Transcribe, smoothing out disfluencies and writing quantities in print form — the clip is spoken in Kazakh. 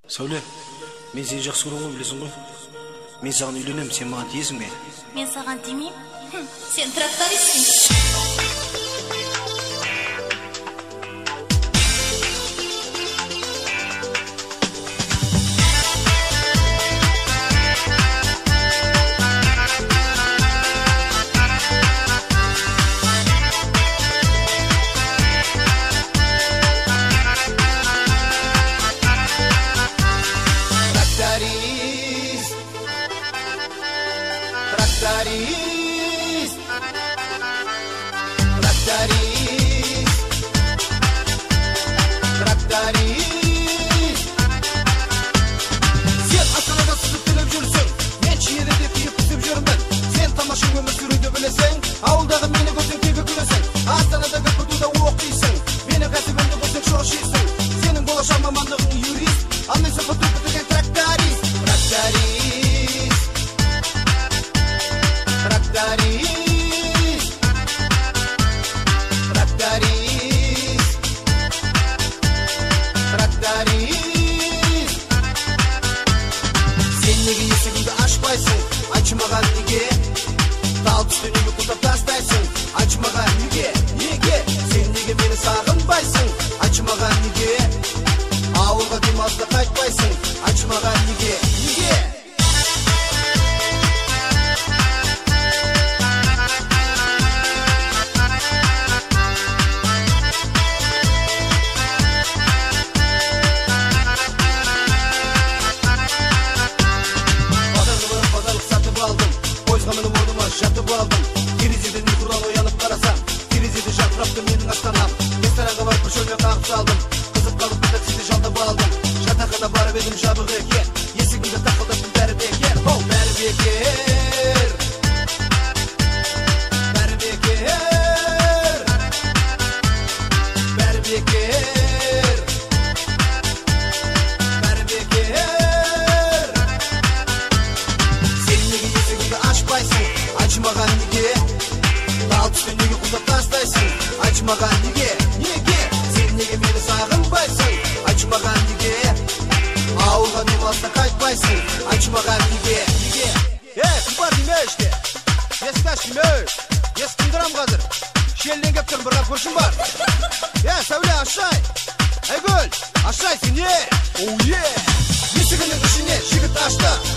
Сәуле, мен сені жақсы көремін ғой, білесің ғой. Мен саған үйленемін, сен маған тиесің бе? Мен саған тимеймін. Сен трактористсің. Сен Астанада сызып төлеп жүрсің, мен Шиеліде күйіп пісіп жүрмін. Сен тамаша өмір сүруді білесің, ауылдағы мені көрсең тегі күлесің. Астанада КПТУда оқисың, менің кәсібімді көрсең шошисың. Сенің болашақ мамандығың юрист, ал мен КПТУ бітірген тракторист. Сен неге есігіңді ашпайсың, айтшы маған неге? Тал түсті неге құлдап тастайсың, айтшы маған неге? Сен неге мені сағынбайсың, айтшы маған неге? Ауылға демалысқа қайтпайсың, айтшы маған неге? Жатып алдым, терезеден ұйқыдан оянып қарасам, терезеде жатырапты менің астанам. Ресторанға барып бір шөлмен қағып салдым, қызып қалып бір таксиді жалдап алдым. Жатақхана барып едім, жабық екен, есігімді тақылдаптым, бәрі бекер. Ол бәрі бекер, бәрі бекер, бәрі бекер, бәрі бекер. Сен неге есігіңді ашпайсың, айтшы маған неге? Тал түсті неге құлдап тастайсың, айтшы маған неге? Сен неге мені сағынбайсың, айтшы маған неге? Ауылға демалысқа қайтпайсың, айтшы маған неге? Құлпар деме іште, есікті аш деме, есікті тындырам қазір. Шелден кеп тұрмын, бір қап көршім бар. Сәуле, ашай, Айгүл, ашай, сен не? Есігінің ішіне жігіт ашты.